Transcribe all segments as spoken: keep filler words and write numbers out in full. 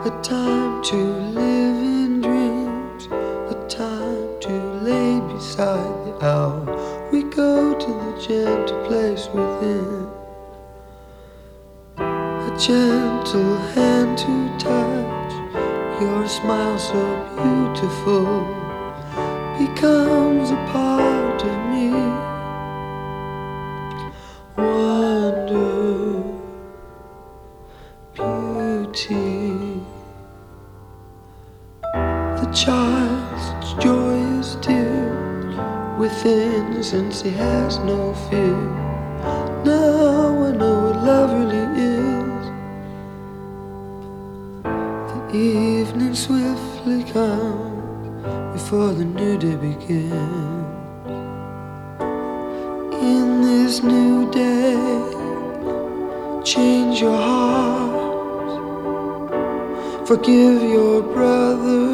A time to live in dreams, a time to lay beside the hour. We go to the gentle place within, a gentle hand to touch. Your smile so beautiful becomes a part of me. Wonder, beauty. The child's joy is still within, since he has no fear. Now I know what love really is. The evening swiftly comes before the new day begins. In this new day, change your heart, forgive your brother,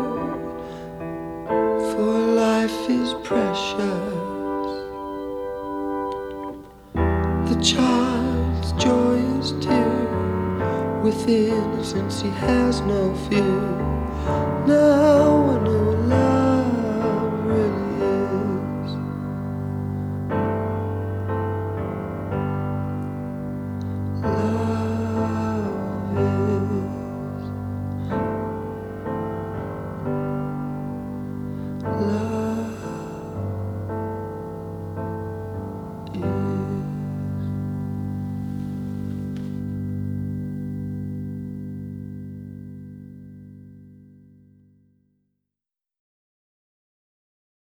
for life is precious. The child's joy is dear within, since he has no fear. Now